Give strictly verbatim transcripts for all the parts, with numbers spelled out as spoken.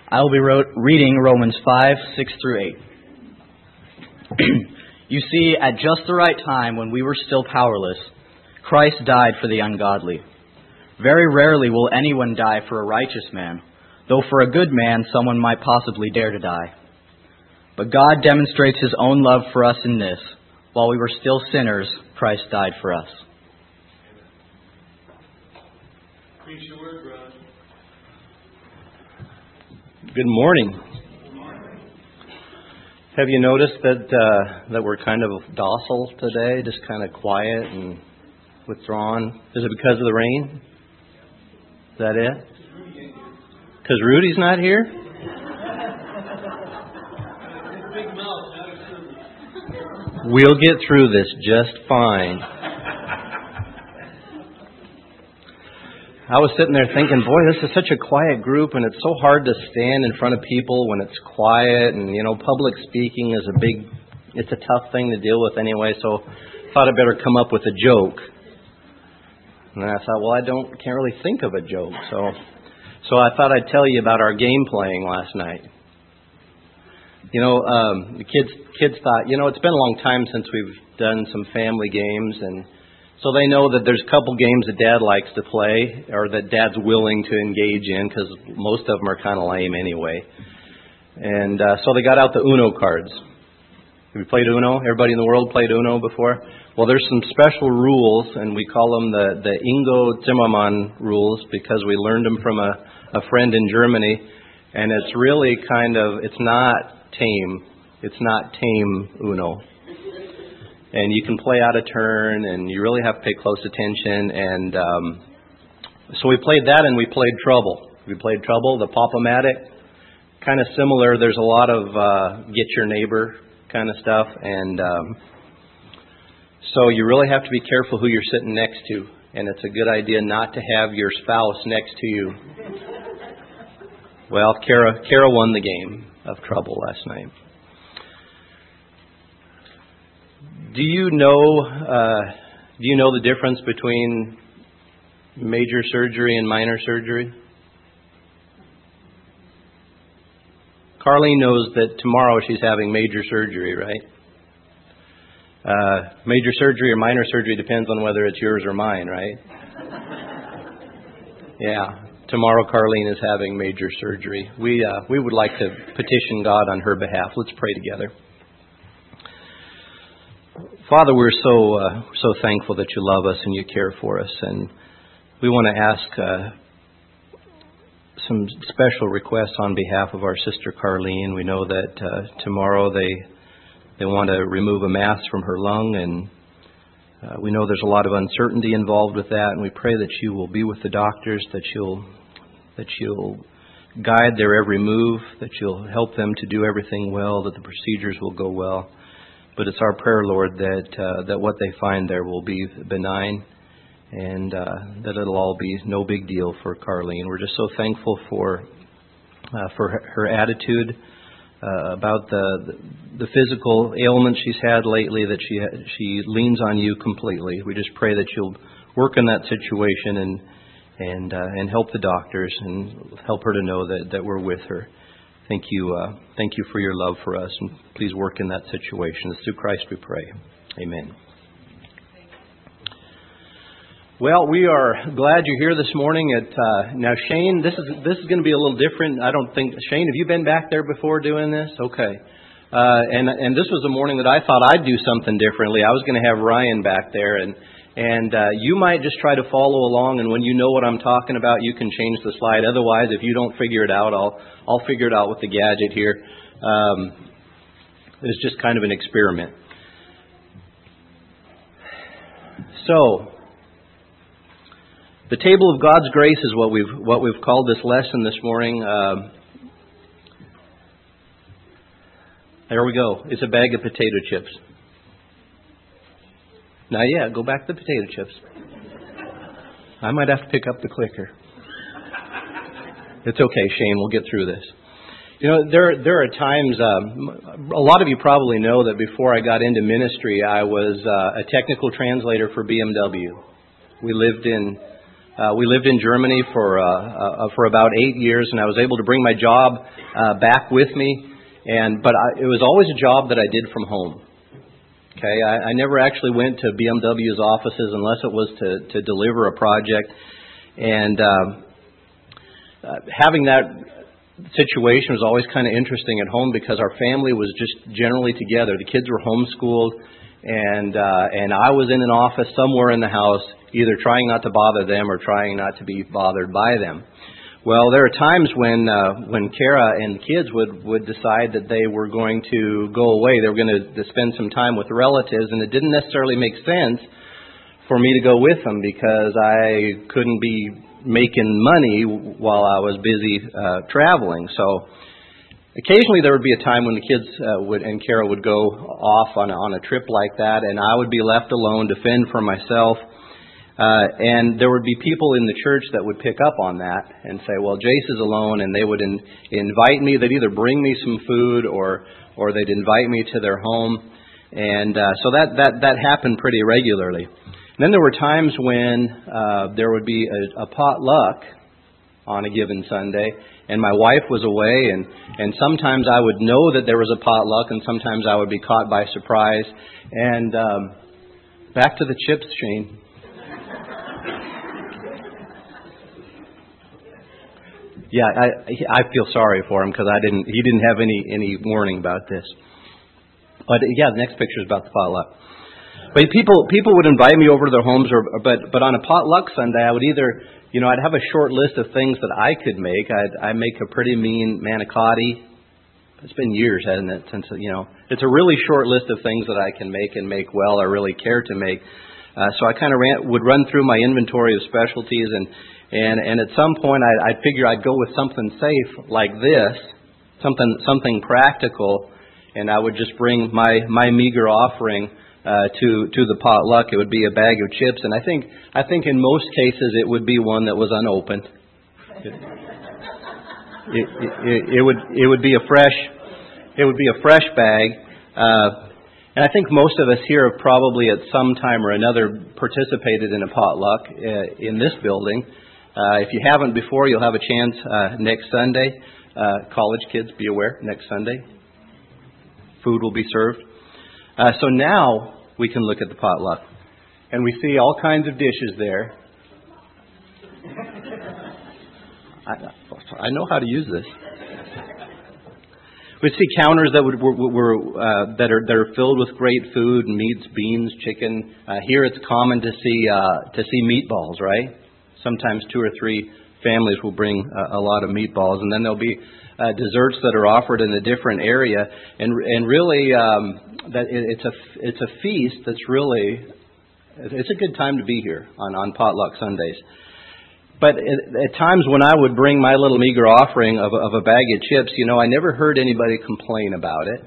I will be wrote, reading Romans five, six through eight. You see, at just the right time, when we were still powerless, Christ died for the ungodly. Very rarely will anyone die for a righteous man, though for a good man someone might possibly dare to die. But God demonstrates His own love for us in this: while we were still sinners, Christ died for us. Preach your word, brother. Good morning. Have you noticed that uh, that we're kind of docile today, just kind of quiet and withdrawn? Is it because of the rain? Is that it? Because Rudy's not here? We'll get through this just fine. I was sitting there thinking, boy, this is such a quiet group, and it's so hard to stand in front of people when it's quiet, and, you know, public speaking is a big, it's a tough thing to deal with anyway, so I thought I'd better come up with a joke. And I thought, well, I don't, can't really think of a joke, so, so I thought I'd tell you about our game playing last night. You know, um, the kids, kids thought, you know, it's been a long time since we've done some family games, and so they know that there's a couple games that Dad likes to play, or that Dad's willing to engage in, because most of them are kind of lame anyway. And uh, so they got out the Uno cards. Have you played Uno? Everybody in the world played Uno before? Well, there's some special rules, and we call them the, the Ingo Zimmermann rules, because we learned them from a, a friend in Germany. And it's really kind of, it's not tame. It's not tame Uno. And you can play out of turn, and you really have to pay close attention. And um, so we played that, and we played Trouble. We played Trouble, the Pop-O-Matic. Kind of similar. There's a lot of uh, get your neighbor kind of stuff. And um, so you really have to be careful who you're sitting next to. And it's a good idea not to have your spouse next to you. Well, Kara, Kara won the game of Trouble last night. Do you know uh, do you know the difference between major surgery and minor surgery? Carlene knows that tomorrow she's having major surgery, right? Uh, major surgery or minor surgery depends on whether it's yours or mine, right? Yeah. Tomorrow Carlene is having major surgery. We uh, we would like to petition God on her behalf. Let's pray together. Father, we're so uh, so thankful that you love us and you care for us, and we want to ask uh, some special requests on behalf of our sister Carlene. We know that uh, tomorrow they they want to remove a mass from her lung, and uh, we know there's a lot of uncertainty involved with that. And we pray that you will be with the doctors, that you'll that you'll guide their every move, that you'll help them to do everything well, that the procedures will go well. But it's our prayer, Lord, that uh, that what they find there will be benign, and uh, that it'll all be no big deal for Carlene. We're just so thankful for uh, for her, her attitude uh, about the, the the physical ailments she's had lately. That she she leans on you completely. We just pray that you'll work in that situation and and uh, and help the doctors and help her to know that, that we're with her. Thank you, uh, thank you for your love for us, and please work in that situation. It's through Christ we pray. Amen. Well, we are glad you're here this morning. At uh, now, Shane, this is this is going to be a little different. I don't think Shane, have you been back there before doing this? Okay, uh, and and this was a morning that I thought I'd do something differently. I was going to have Ryan back there, and and uh, you might just try to follow along. And when you know what I'm talking about, you can change the slide. Otherwise, if you don't figure it out, I'll I'll figure it out with the gadget here. Um, it's just kind of an experiment. So, the table of God's grace is what we've what we've called this lesson this morning. Um, there we go. It's a bag of potato chips. Now, yeah, go back to the potato chips. I might have to pick up the clicker. It's okay, Shane. We'll get through this. You know, there there are times. Um, a lot of you probably know that before I got into ministry, I was uh, a technical translator for B M W. We lived in Uh, we lived in Germany for uh, uh, for about eight years, and I was able to bring my job uh, back with me. And but I, it was always a job that I did from home. Okay, I, I never actually went to B M W's offices unless it was to to deliver a project. And um, uh, having that situation was always kind of interesting at home because our family was just generally together. The kids were homeschooled, and uh, and I was in an office somewhere in the house, either trying not to bother them or trying not to be bothered by them. Well, there are times when uh, when Kara and the kids would, would decide that they were going to go away. They were going to, to spend some time with relatives, and it didn't necessarily make sense for me to go with them because I couldn't be making money while I was busy uh, traveling. So occasionally there would be a time when the kids uh, would and Kara would go off on a, on a trip like that, and I would be left alone to fend for myself. Uh, and there would be people in the church that would pick up on that and say, well, Jace is alone, and they would in, invite me. They'd either bring me some food or or they'd invite me to their home. And uh, so that, that, that happened pretty regularly. And then there were times when uh, there would be a, a potluck on a given Sunday, and my wife was away, and, and sometimes I would know that there was a potluck, and sometimes I would be caught by surprise. And um, back to the chips, Shane. Yeah, I I feel sorry for him because I didn't. He didn't have any any warning about this. But yeah, the next picture is about the potluck. But people people would invite me over to their homes, or but but on a potluck Sunday, I would either you know I'd have a short list of things that I could make. I'd I make a pretty mean manicotti. It's been years, hasn't it? Since you know it's a really short list of things that I can make and make well, or really care to make. Uh, so I kind of ran, would run through my inventory of specialties and. And and at some point, I, I'd figure I'd go with something safe like this, something something practical, and I would just bring my, my meager offering uh, to to the potluck. It would be a bag of chips, and I think I think in most cases it would be one that was unopened. It, it, it, it would it would be a fresh it would be a fresh bag. Uh, And I think most of us here have probably at some time or another participated in a potluck uh, in this building. Uh, if you haven't before, you'll have a chance uh, next Sunday. Uh, college kids, be aware, next Sunday. Food will be served. Uh, so now we can look at the potluck. And we see all kinds of dishes there. I, I know how to use this. We see counters that would, were, were uh, that are that are filled with great food, meats, beans, chicken. Uh, here, it's common to see uh, to see meatballs, right? Sometimes two or three families will bring uh, a lot of meatballs, and then there'll be uh, desserts that are offered in a different area. And and really, um, that it, it's a it's a feast that's really it's a good time to be here on on potluck Sundays. But at times when I would bring my little meager offering of, of a bag of chips, you know, I never heard anybody complain about it.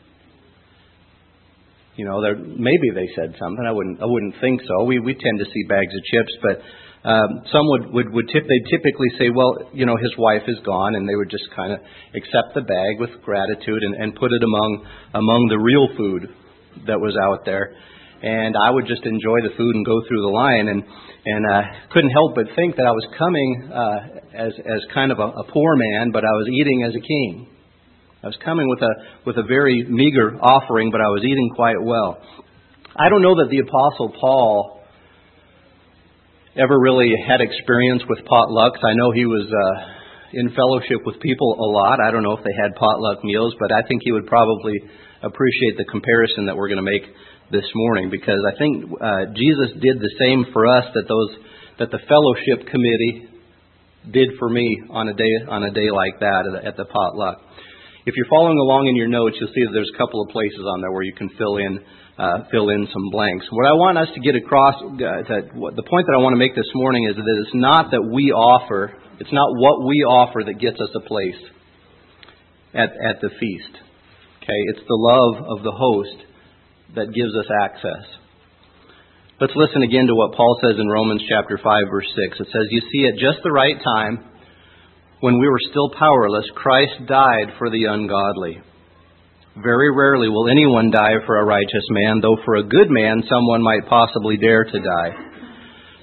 You know, there, maybe they said something. I wouldn't. I wouldn't think so. We we tend to see bags of chips, but um, some would would, would tip. They typically say, well, you know, his wife is gone, and they would just kind of accept the bag with gratitude and, and put it among among the real food that was out there. And I would just enjoy the food and go through the line, and and uh, couldn't help but think that I was coming uh, as as kind of a, a poor man, but I was eating as a king. I was coming with a with a very meager offering, but I was eating quite well. I don't know that the Apostle Paul ever really had experience with potlucks. I know he was uh, in fellowship with people a lot. I don't know if they had potluck meals, but I think he would probably appreciate the comparison that we're going to make this morning, because I think uh, Jesus did the same for us that those that the fellowship committee did for me on a day on a day like that at the, at the potluck. If you're following along in your notes, you'll see that there's a couple of places on there where you can fill in uh, fill in some blanks. What I want us to get across, uh, that what, the point that I want to make this morning is that it's not that we offer, it's not what we offer that gets us a place at at the feast. Okay, it's the love of the host that gives us access. Let's listen again to what Paul says in Romans chapter five, verse six. It says, "You see, at just the right time, when we were still powerless, Christ died for the ungodly. Very rarely will anyone die for a righteous man, though for a good man someone might possibly dare to die.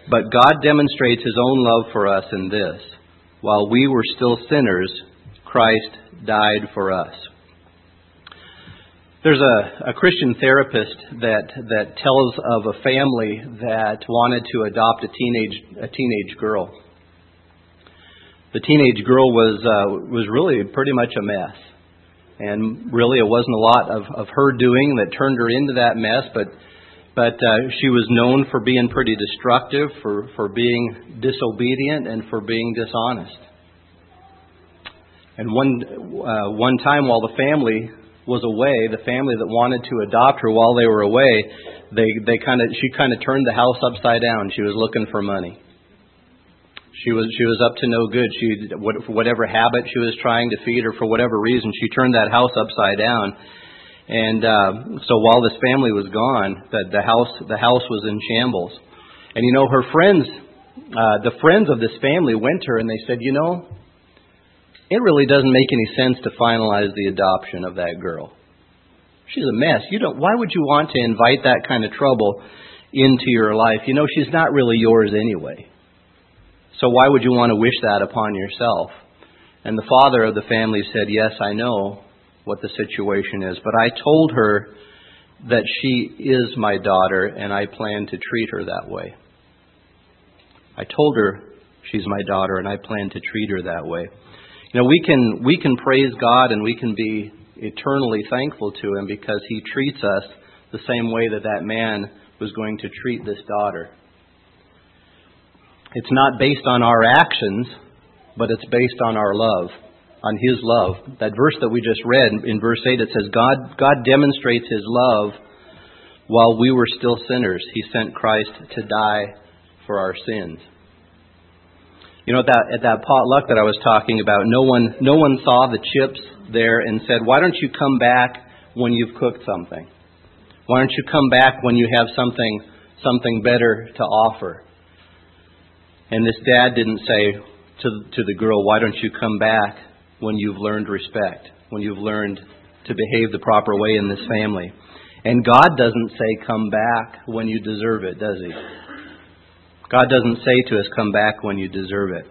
But God demonstrates His own love for us in this: while we were still sinners, Christ died for us. There's a, a Christian therapist that, that tells of a family that wanted to adopt a teenage a teenage girl. The teenage girl was uh, was really pretty much a mess, and really it wasn't a lot of, of her doing that turned her into that mess. But but uh, she was known for being pretty destructive, for for being disobedient, and for being dishonest. And one uh, one time while the family was away, the family that wanted to adopt her while they were away, they they kind of she kind of turned the house upside down. She was looking for money. She was she was up to no good. She for whatever habit she was trying to feed, or for whatever reason, she turned that house upside down. And uh, so while this family was gone, the, the house the house was in shambles. And you know, her friends, uh, the friends of this family went to her and they said, you know, it really doesn't make any sense to finalize the adoption of that girl. She's a mess. You don't. Why would you want to invite that kind of trouble into your life? You know, she's not really yours anyway. So why would you want to wish that upon yourself? And the father of the family said, yes, I know what the situation is, but I told her that she is my daughter and I plan to treat her that way. I told her she's my daughter and I plan to treat her that way. You know, we can we can praise God and we can be eternally thankful to Him because He treats us the same way that that man was going to treat this daughter. It's not based on our actions, but it's based on our love, on His love. That verse that we just read, in verse eight, it says, God, God demonstrates His love while we were still sinners. He sent Christ to die for our sins. You know, at that, at that potluck that I was talking about, no one no one saw the chips there and said, why don't you come back when you've cooked something? Why don't you come back when you have something something better to offer? And this dad didn't say to, to the girl, why don't you come back when you've learned respect, when you've learned to behave the proper way in this family? And God doesn't say come back when you deserve it, does He? God doesn't say to us, come back when you deserve it.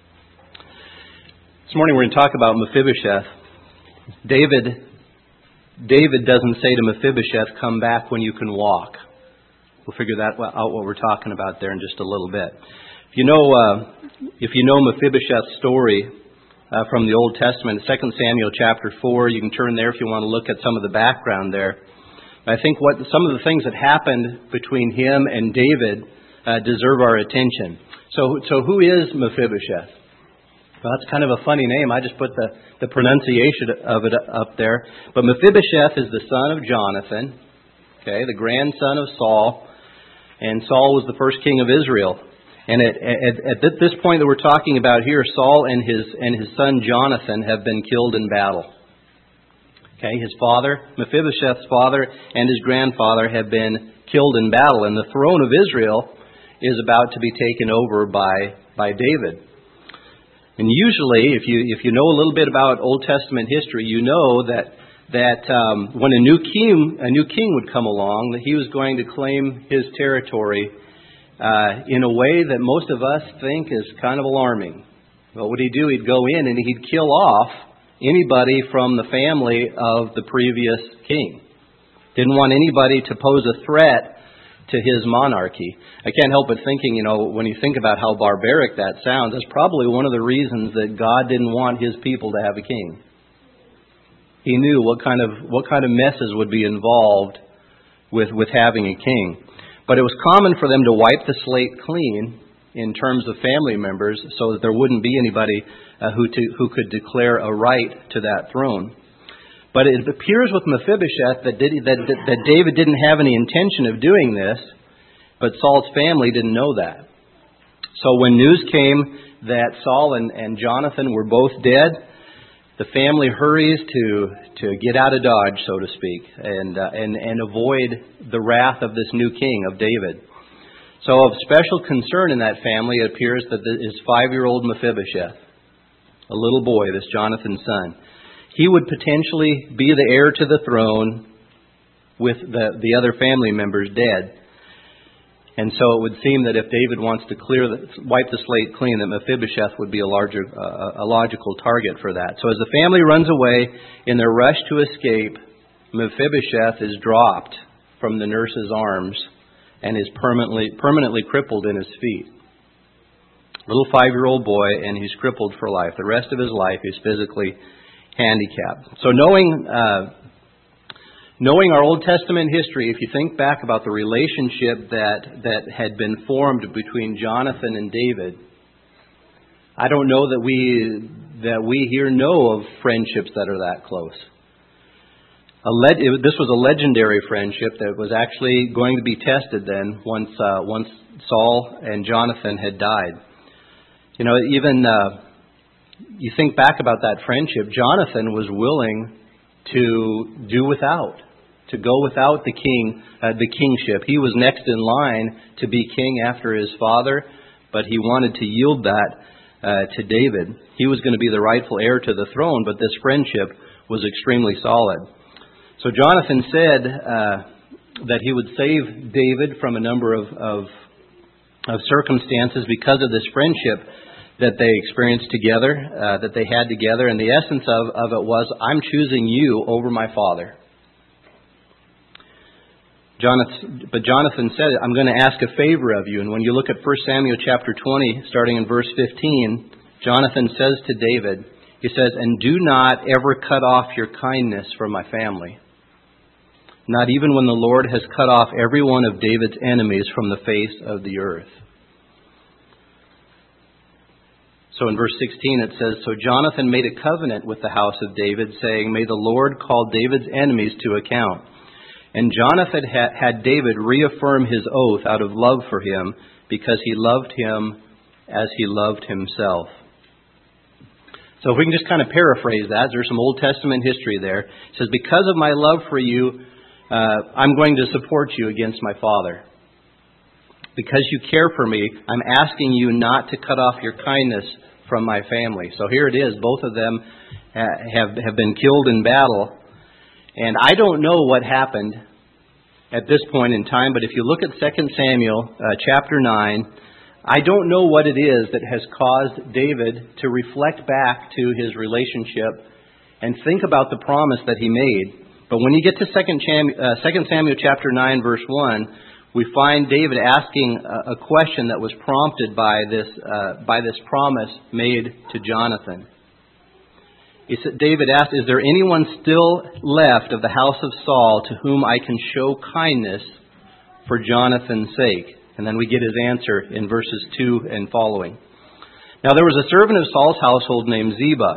This morning we're going to talk about Mephibosheth. David, David doesn't say to Mephibosheth, come back when you can walk. We'll figure that out what we're talking about there in just a little bit. If you know, uh, if you know Mephibosheth's story uh, from the Old Testament, Second Samuel chapter four, you can turn there if you want to look at some of the background there. I think what some of the things that happened between him and David Uh, deserve our attention. So, so who is Mephibosheth? Well, that's kind of a funny name. I just put the, the pronunciation of it up there. But Mephibosheth is the son of Jonathan, okay, the grandson of Saul, and Saul was the first king of Israel. And at, at, at this point that we're talking about here, Saul and his and his son Jonathan have been killed in battle. Okay, his father, Mephibosheth's father, and his grandfather have been killed in battle, and the throne of Israel is about to be taken over by by David. And usually, if you if you know a little bit about Old Testament history, you know that that um, when a new king a new king would come along, that he was going to claim his territory uh, in a way that most of us think is kind of alarming. What would he do? He'd go in and he'd kill off anybody from the family of the previous king. Didn't want anybody to pose a threat to his monarchy. I can't help but thinking, you know, when you think about how barbaric that sounds, that's probably one of the reasons that God didn't want His people to have a king. He knew what kind of what kind of messes would be involved with with having a king. But it was common for them to wipe the slate clean in terms of family members, so that there wouldn't be anybody uh, who to, who could declare a right to that throne. But it appears with Mephibosheth that, did, that, that David didn't have any intention of doing this, but Saul's family didn't know that. So when news came that Saul and, and Jonathan were both dead, the family hurries to to get out of Dodge, so to speak, and uh, and and avoid the wrath of this new king, of David. So of special concern in that family, it appears that his five-year-old Mephibosheth, a little boy, this Jonathan's son, he would potentially be the heir to the throne with the, the other family members dead. And so it would seem that if David wants to clear the, wipe the slate clean, that Mephibosheth would be a larger, uh, a logical target for that. So as the family runs away in their rush to escape, Mephibosheth is dropped from the nurse's arms and is permanently permanently crippled in his feet. Little five-year-old boy, and he's crippled for life. The rest of his life, he's physically handicapped. So knowing uh, knowing our Old Testament history, if you think back about the relationship that that had been formed between Jonathan and David, I don't know that we that we here know of friendships that are that close. A le- it, this was a legendary friendship that was actually going to be tested then once uh, once Saul and Jonathan had died. You know, even uh, you think back about that friendship, Jonathan was willing to do without, to go without the king, uh, the kingship. He was next in line to be king after his father, but he wanted to yield that uh, to David. He was going to be the rightful heir to the throne, but this friendship was extremely solid. So Jonathan said uh, that he would save David from a number of, of of circumstances because of this friendship that they experienced together, uh, that they had together. And the essence of, of it was, I'm choosing you over my father. Jonathan, but Jonathan said, I'm going to ask a favor of you. And when you look at First Samuel chapter twenty, starting in verse fifteen, Jonathan says to David, he says, and do not ever cut off your kindness from my family. Not even when the Lord has cut off every one of David's enemies from the face of the earth. So in verse sixteen it says, so Jonathan made a covenant with the house of David, saying, may the Lord call David's enemies to account. And Jonathan had David reaffirm his oath out of love for him, because he loved him as he loved himself. So if we can just kind of paraphrase that, there's some Old Testament history there. It says, because of my love for you, Uh, I'm going to support you against my father. Because you care for me, I'm asking you not to cut off your kindness from my family. So here it is. Both of them uh, have, have been killed in battle. And I don't know what happened at this point in time, but if you look at Second Samuel uh, chapter nine, I don't know what it is that has caused David to reflect back to his relationship and think about the promise that he made. But when you get to Second Samuel chapter nine, verse one, we find David asking a question that was prompted by this uh, by this promise made to Jonathan. He said, David asked, is there anyone still left of the house of Saul to whom I can show kindness for Jonathan's sake? And then we get his answer in verses two and following. Now there was a servant of Saul's household named Ziba.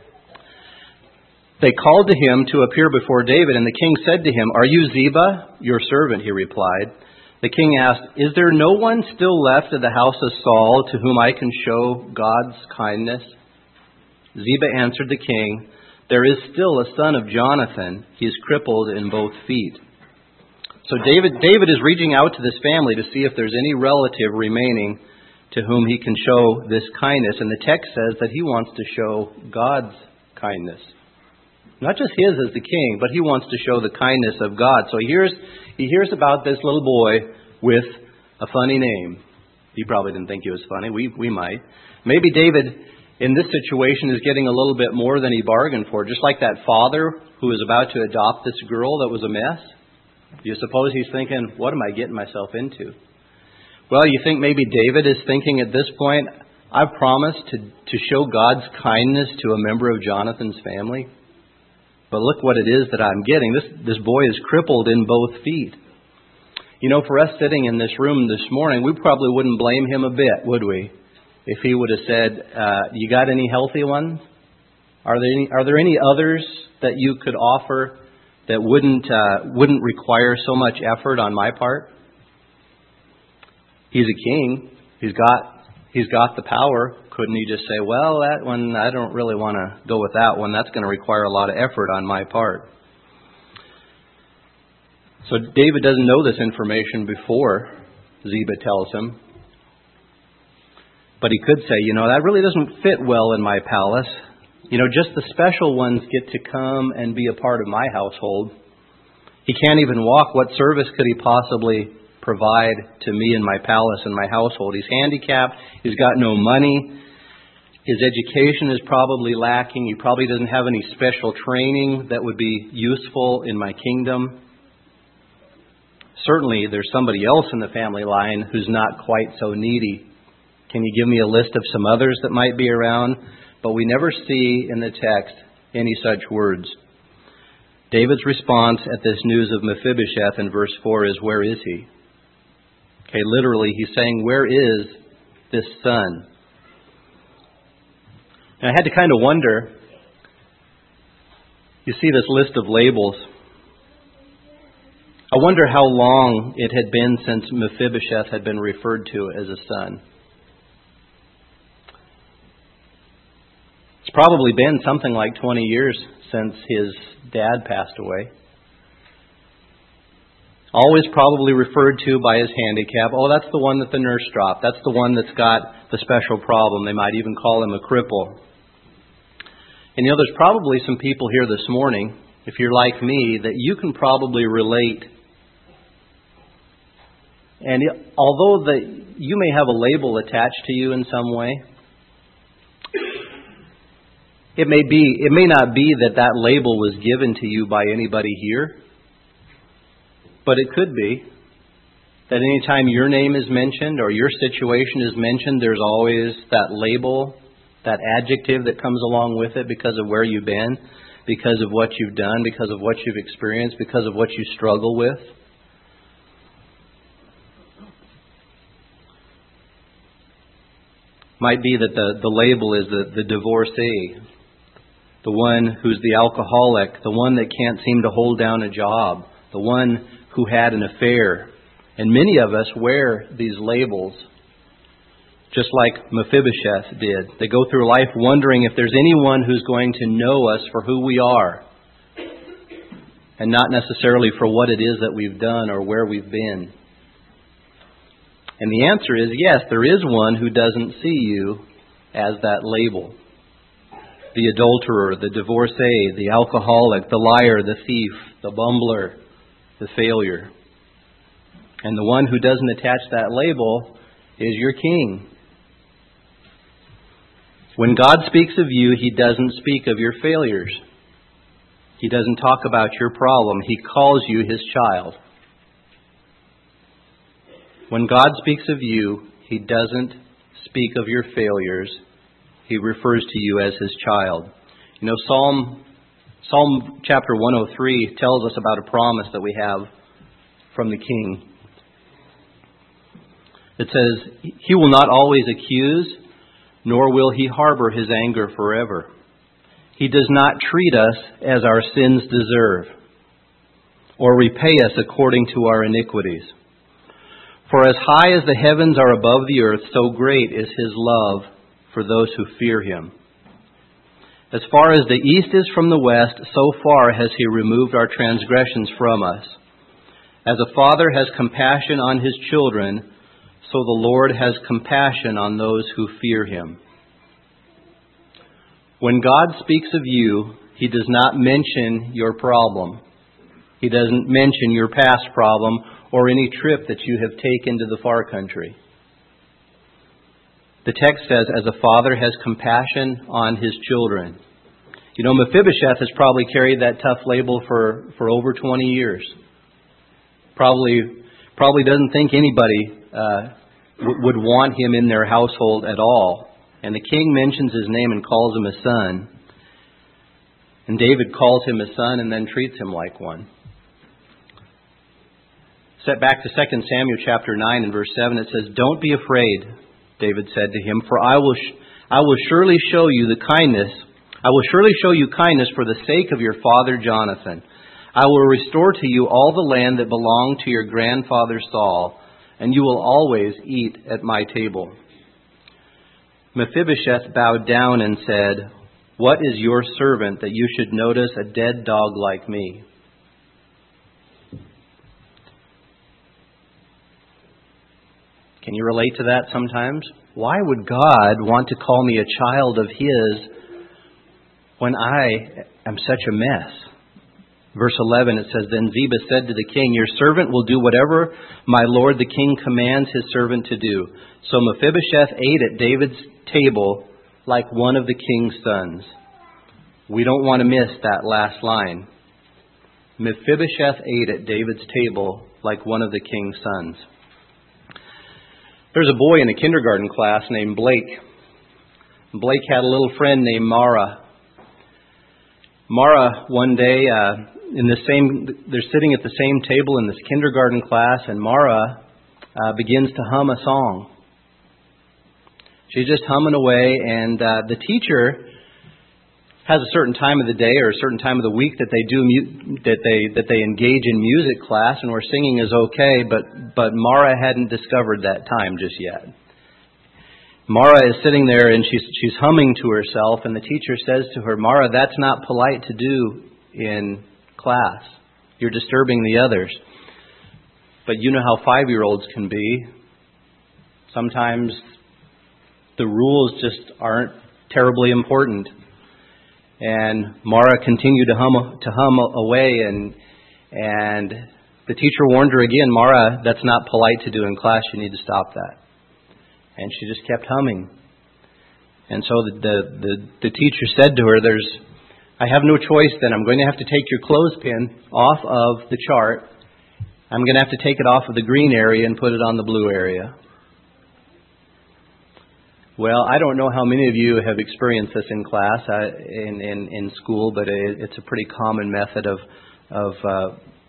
They called to him to appear before David, and the king said to him, are you Ziba? Your servant, he replied. The king asked, is there no one still left of the house of Saul to whom I can show God's kindness? Ziba answered the king, there is still a son of Jonathan. He is crippled in both feet. So David, David is reaching out to this family to see if there's any relative remaining to whom he can show this kindness. And the text says that he wants to show God's kindness. Not just his as the king, but he wants to show the kindness of God. So he hears, he hears about this little boy with a funny name. He probably didn't think he was funny. We we might. Maybe David, in this situation, is getting a little bit more than he bargained for. Just like that father who was about to adopt this girl that was a mess. You suppose he's thinking, what am I getting myself into? Well, you think maybe David is thinking at this point, I've promised to, to show God's kindness to a member of Jonathan's family. But look what it is that I'm getting. This this boy is crippled in both feet. You know, for us sitting in this room this morning, we probably wouldn't blame him a bit, would we? If he would have said, uh, you got any healthy ones? Are there any, are there any others that you could offer that wouldn't uh, wouldn't require so much effort on my part? He's a king. He's got he's got the power. Couldn't he just say, well, that one, I don't really want to go with that one. That's going to require a lot of effort on my part. So David doesn't know this information before Ziba tells him. But he could say, you know, that really doesn't fit well in my palace. You know, just the special ones get to come and be a part of my household. He can't even walk. What service could he possibly provide to me and my palace and my household. He's handicapped. He's got no money. His education is probably lacking. He probably doesn't have any special training that would be useful in my kingdom. Certainly, there's somebody else in the family line who's not quite so needy. Can you give me a list of some others that might be around? But we never see in the text any such words. David's response at this news of Mephibosheth in verse four is, where is he? Okay, literally, he's saying, where is this son? And I had to kind of wonder, you see this list of labels. I wonder how long it had been since Mephibosheth had been referred to as a son. It's probably been something like twenty years since his dad passed away. Always probably referred to by his handicap. Oh, that's the one that the nurse dropped. That's the one that's got the special problem. They might even call him a cripple. And you know, there's probably some people here this morning, if you're like me, that you can probably relate. And although the, you may have a label attached to you in some way, it may be, it may not be that that label was given to you by anybody here, but it could be that anytime your name is mentioned or your situation is mentioned, there's always that label, that adjective that comes along with it because of where you've been, because of what you've done, because of what you've experienced, because of what you struggle with. Might be that the, the label is the, the divorcee, the one who's the alcoholic, the one that can't seem to hold down a job, the one who had an affair. And many of us wear these labels, just like Mephibosheth did. They go through life wondering if there's anyone who's going to know us for who we are, and not necessarily for what it is that we've done or where we've been. And the answer is yes, there is one who doesn't see you as that label. The adulterer, the divorcee, the alcoholic, the liar, the thief, the bumbler, the failure. And the one who doesn't attach that label is your King. When God speaks of you, He doesn't speak of your failures. He doesn't talk about your problem. He calls you His child. When God speaks of you, He doesn't speak of your failures. He refers to you as His child. You know, Psalm Psalm chapter one oh three tells us about a promise that we have from the King. It says, He will not always accuse, nor will He harbor His anger forever. He does not treat us as our sins deserve, or repay us according to our iniquities. For as high as the heavens are above the earth, so great is His love for those who fear Him. As far as the east is from the west, so far has He removed our transgressions from us. As a father has compassion on his children, so the Lord has compassion on those who fear Him. When God speaks of you, He does not mention your problem. He doesn't mention your past problem or any trip that you have taken to the far country. The text says, as a father has compassion on his children. You know, Mephibosheth has probably carried that tough label for, for over twenty years. Probably, probably doesn't think anybody uh, w- would want him in their household at all. And the king mentions his name and calls him a son. And David calls him a son and then treats him like one. Set back to Second Samuel chapter nine and verse seven, it says, Don't be afraid, David said to him, for I will, sh- I will surely show you the kindness. I will surely show you kindness for the sake of your father Jonathan. I will restore to you all the land that belonged to your grandfather Saul, and you will always eat at my table. Mephibosheth bowed down and said, What is your servant that you should notice a dead dog like me? Can you relate to that sometimes? Why would God want to call me a child of His when I am such a mess? Verse eleven, it says, Then Ziba said to the king, Your servant will do whatever my lord the king commands his servant to do. So Mephibosheth ate at David's table like one of the king's sons. We don't want to miss that last line. Mephibosheth ate at David's table like one of the king's sons. There's a boy in a kindergarten class named Blake. Blake had a little friend named Mara. Mara, one day, uh, in the same, they're sitting at the same table in this kindergarten class, and Mara uh, begins to hum a song. She's just humming away, and uh, the teacher has a certain time of the day or a certain time of the week that they do mu- that they that they engage in music class, and where singing is okay, but but Mara hadn't discovered that time just yet. Mara is sitting there and she's she's humming to herself, and the teacher says to her, Mara, that's not polite to do in class. You're disturbing the others. But you know how five-year-olds can be. Sometimes the rules just aren't terribly important. And Mara continued to hum to hum away, and and the teacher warned her again, Mara, that's not polite to do in class. You need to stop that. And she just kept humming. And so the the the, the teacher said to her, "There's, I have no choice. Then I'm going to have to take your clothespin off of the chart. I'm going to have to take it off of the green area and put it on the blue area." Well, I don't know how many of you have experienced this in class, uh, in, in in school, but it, it's a pretty common method of of uh,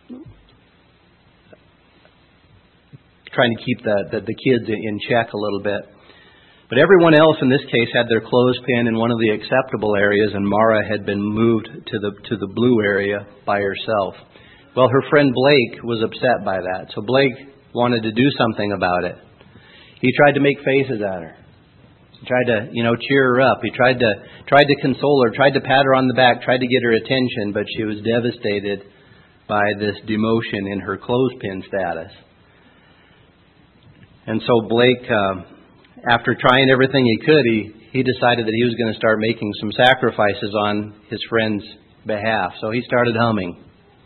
trying to keep the, the the kids in check a little bit. But everyone else in this case had their clothespin in one of the acceptable areas, and Mara had been moved to the to the blue area by herself. Well, her friend Blake was upset by that, so Blake wanted to do something about it. He tried to make faces at her. He tried to, you know, cheer her up. He tried to tried to console her, tried to pat her on the back, tried to get her attention, but she was devastated by this demotion in her clothespin status. And so Blake, uh, after trying everything he could, he, he decided that he was going to start making some sacrifices on his friend's behalf. So he started humming.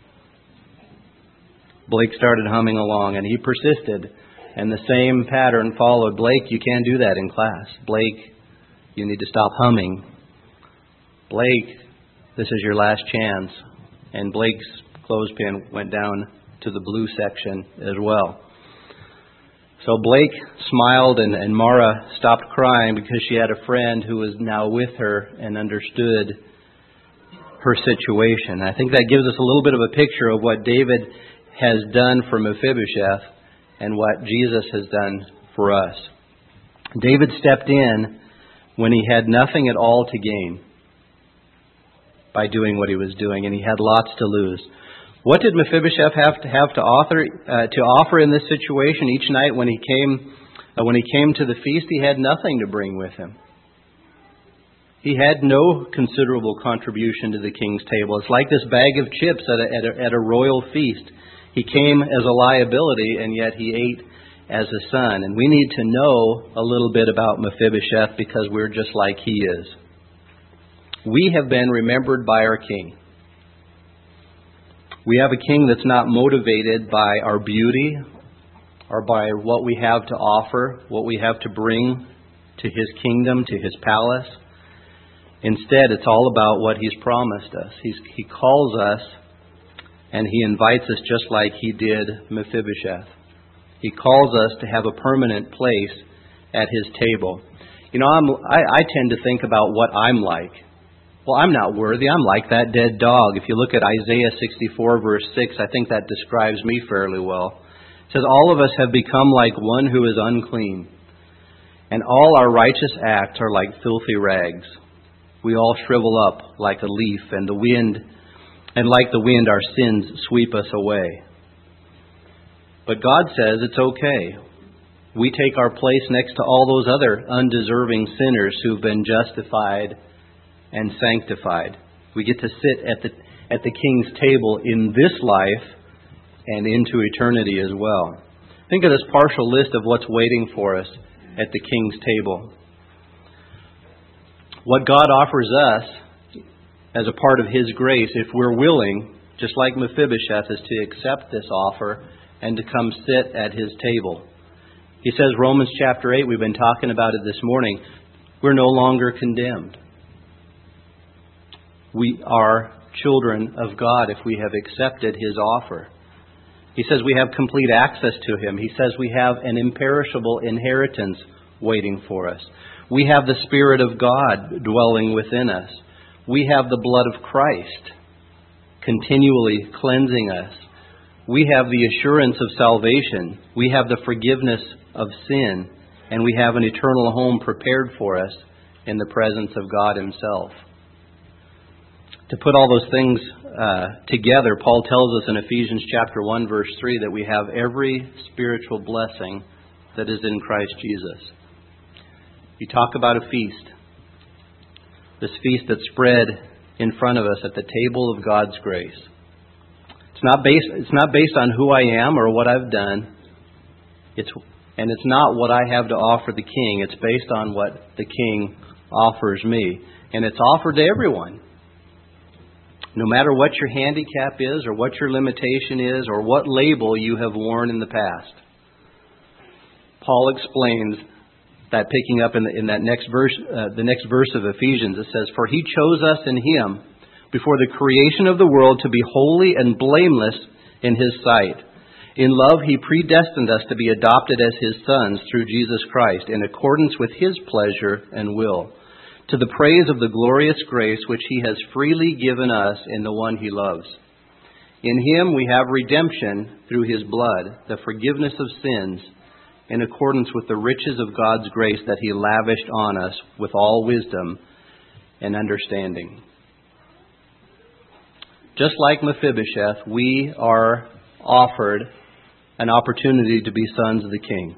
Blake started humming along, and he persisted. And the same pattern followed. Blake, you can't do that in class. Blake, you need to stop humming. Blake, this is your last chance. And Blake's clothespin went down to the blue section as well. So Blake smiled, and, and Mara stopped crying because she had a friend who was now with her and understood her situation. I think that gives us a little bit of a picture of what David has done for Mephibosheth and what Jesus has done for us. David stepped in when he had nothing at all to gain by doing what he was doing, and he had lots to lose. What did Mephibosheth have to have to offer uh, to offer in this situation? Each night when he came uh, when he came to the feast, he had nothing to bring with him. He had no considerable contribution to the king's table. It's like this bag of chips at a, at a, at a royal feast. He came as a liability, and yet he ate as a son. And we need to know a little bit about Mephibosheth because we're just like he is. We have been remembered by our king. We have a king that's not motivated by our beauty or by what we have to offer, what we have to bring to his kingdom, to his palace. Instead, it's all about what he's promised us. He's, he calls us and he invites us just like he did Mephibosheth. He calls us to have a permanent place at his table. You know, I'm, I, I tend to think about what I'm like. Well, I'm not worthy. I'm like that dead dog. If you look at Isaiah sixty-four, verse six, I think that describes me fairly well. It says, all of us have become like one who is unclean, and all our righteous acts are like filthy rags. We all shrivel up like a leaf, and the wind, and like the wind, our sins sweep us away. But God says it's okay. We take our place next to all those other undeserving sinners who've been justified and sanctified. We get to sit at the at the King's table in this life and into eternity as well. Think of this partial list of what's waiting for us at the King's table. What God offers us as a part of His grace, if we're willing just like Mephibosheth, is to accept this offer and to come sit at his table. He says, Romans chapter eight, we've been talking about it this morning, we're no longer condemned. We are children of God if we have accepted His offer. He says we have complete access to Him. He says we have an imperishable inheritance waiting for us. We have the Spirit of God dwelling within us. We have the blood of Christ continually cleansing us. We have the assurance of salvation. We have the forgiveness of sin. And we have an eternal home prepared for us in the presence of God Himself. To put all those things uh, together, Paul tells us in Ephesians chapter one, verse three, that we have every spiritual blessing that is in Christ Jesus. You talk about a feast. This feast that's spread in front of us at the table of God's grace. It's not based, it's not based on who I am or what I've done. It's, and it's not what I have to offer the King. It's based on what the King offers me. And it's offered to everyone. No matter what your handicap is or what your limitation is or what label you have worn in the past. Paul explains that, picking up in, the, in that next verse, uh, the next verse of Ephesians. It says, "For He chose us in Him before the creation of the world to be holy and blameless in His sight. In love He predestined us to be adopted as His sons through Jesus Christ, in accordance with His pleasure and will, to the praise of the glorious grace which He has freely given us in the one He loves. In Him we have redemption through His blood, the forgiveness of sins, in accordance with the riches of God's grace that He lavished on us with all wisdom and understanding." Just like Mephibosheth, we are offered an opportunity to be sons of the King.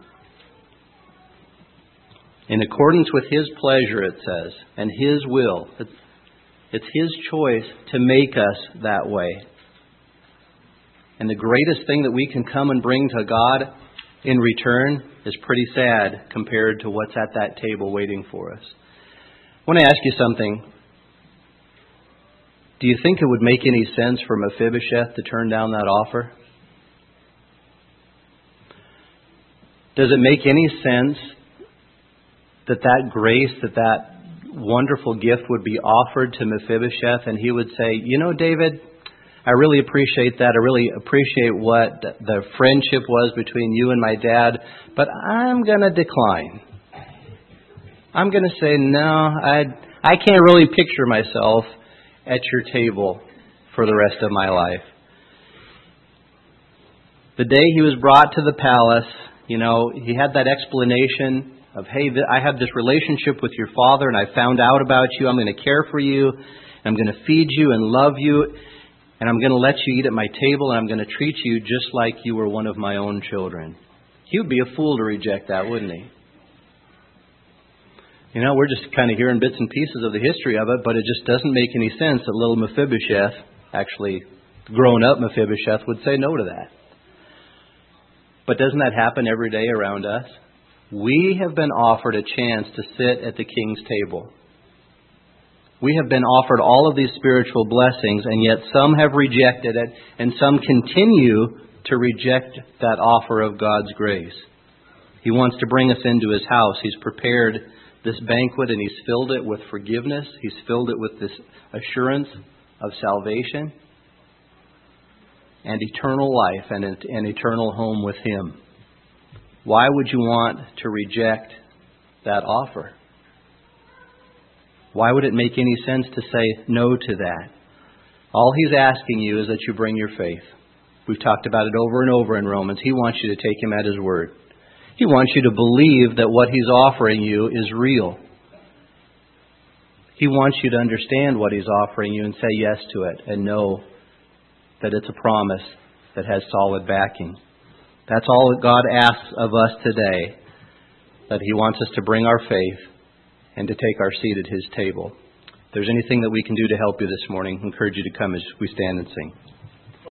In accordance with His pleasure, it says, and His will. It's, it's His choice to make us that way. And the greatest thing that we can come and bring to God in return is pretty sad compared to what's at that table waiting for us. I want to ask you something. Do you think it would make any sense for Mephibosheth to turn down that offer? Does it make any sense that that grace, that that wonderful gift would be offered to Mephibosheth and he would say, "You know, David, I really appreciate that. I really appreciate what the friendship was between you and my dad, but I'm going to decline. I'm going to say, no, I I can't really picture myself at your table for the rest of my life." The day he was brought to the palace, you know, he had that explanation of, "Hey, I have this relationship with your father and I found out about you. I'm going to care for you. I'm going to feed you and love you. And I'm going to let you eat at my table, and I'm going to treat you just like you were one of my own children." He would be a fool to reject that, wouldn't he? You know, we're just kind of hearing bits and pieces of the history of it, but it just doesn't make any sense that little Mephibosheth, actually grown-up Mephibosheth, would say no to that. But doesn't that happen every day around us? We have been offered a chance to sit at the King's table. We have been offered all of these spiritual blessings, and yet some have rejected it, and some continue to reject that offer of God's grace. He wants to bring us into His house. He's prepared this banquet, and He's filled it with forgiveness. He's filled it with this assurance of salvation and eternal life and an eternal home with Him. Why would you want to reject that offer? Why would it make any sense to say no to that? All He's asking you is that you bring your faith. We've talked about it over and over in Romans. He wants you to take Him at His word. He wants you to believe that what He's offering you is real. He wants you to understand what He's offering you and say yes to it and know that it's a promise that has solid backing. That's all that God asks of us today, that He wants us to bring our faith and to take our seat at His table. If there's anything that we can do to help you this morning, I encourage you to come as we stand and sing.